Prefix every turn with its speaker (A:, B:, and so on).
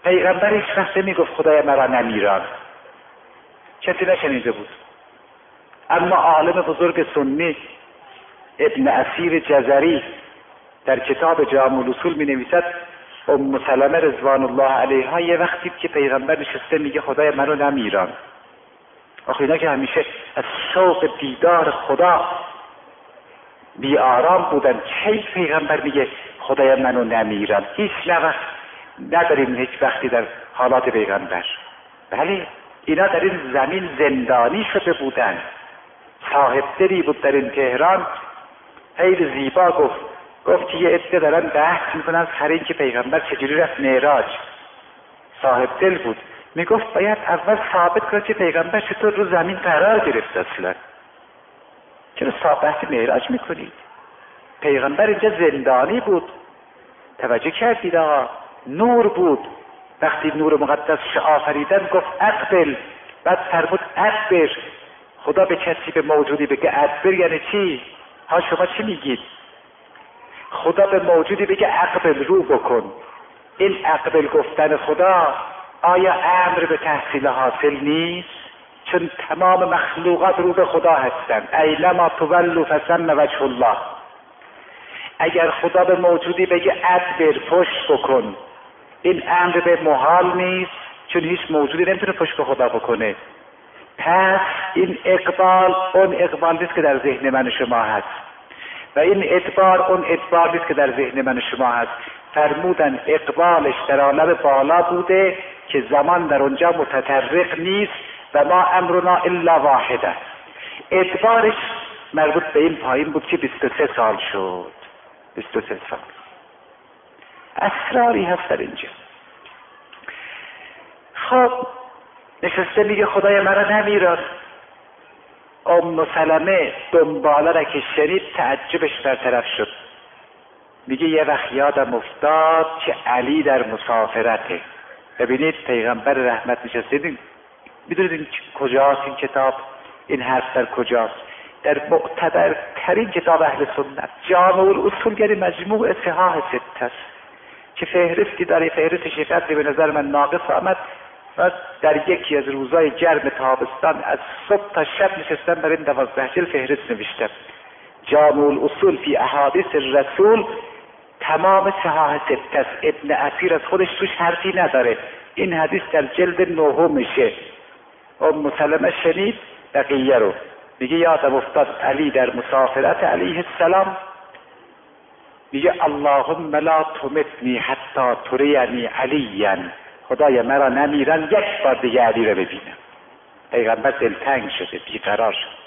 A: پیغمبر هیچ وقت نمیگفت خدای مرا نمیران، کسی نشنیده بود. اما عالم بزرگ سنی ابن اثیر جزری در کتاب جامع الاصول می نویسد ام سلمه رضوان الله علیها یه وقتی که پیغمبر نشسته میگه خدای منو نمیران. آخه اینا که همیشه از شوق دیدار خدا بی آرام بودن، چه پیغمبر میگه خدای منو نمیران؟ هیچ وقت نداریم هیچ وقتی در حالات پیغمبر. بله اینا در این زمین زندانی شده بودن. صاحب دلی بود در این تهران، خیلی زیبا گفت که یه عده دارن بحث میکنن سر این که پیغمبر چجوری رفت معراج. صاحب دل بود، میگفت باید اول ثابت کنه که پیغمبر چطور رو زمین قرار گرفت. اصلا چرا بحث معراج میکنید؟ پیغمبر اینجا زندانی بود. توجه کردید آقا؟ نور بود. وقتی نور مقدس آفریدن گفت اقبل، بعد فرمود ادبر. خدا به کسی به موجودی بگه ادبر یعنی چی؟ ها شما چی میگید؟ خدا به موجودی بگه اقبل، رو بکن. این اقبل گفتن خدا آیا امر به تحصیل حاصل نیست؟ چون تمام مخلوقات رو به خدا هستند. ایلما تولوا فثم وجه الله. اگر خدا به موجودی بگه ادبر، پشت بکن، این امر به محال نیست، چون هیچ موجودی نمیتونه پشت به خدا بکنه. پس این اقبال اون اقبال نیست که در ذهن من و شما هست و این ادبار اون ادبار نیست که در ذهن من و شما هست. فرمودن اقبالش در عالم بالا بوده که زمان در اونجا متطرق نیست و ما امرنا الا واحده. ادبارش مربوط به این پایین بود که 23 سال شد. 23 سال. اسراری هست در اینجا. خب نشسته میگه خدای مرا نمیران. ام سلمه دنباله را که شنید تعجبش برطرف شد. میگه یه وقت یادم افتاد که علی در مسافرته. ببینید پیغمبر رحمت نشسته. میدونید این کجاست این کتاب؟ این حرف در کجاست؟ در معتبر ترین کتاب اهل سنت، جامع الاصول، یعنی مجموع صحاح ست است که فهرستی داره. فهرستش قدری به نظر من ناقص آمد و در یکی از روزای گرم تابستان از صبح تا شب نشستم برای 12 جلد فهرست نوشتم. جامع الاصول فی احادیث الرسول، تمام صحاح ست است. ابن اثیر از خودش توش حرفی نداره. این حدیث در جلد 9 میشه. ام سلمه شنید بقیه رو. میگه یادم افتاد علی در مسافرت علیه السلام. میگه اللهم لا تمتنی حتی ترینی علیا. خدای مرا نمیرن یک بار دیگه علی رو ببینم. پیغمبر دلتنگ شده، بیقرار شد.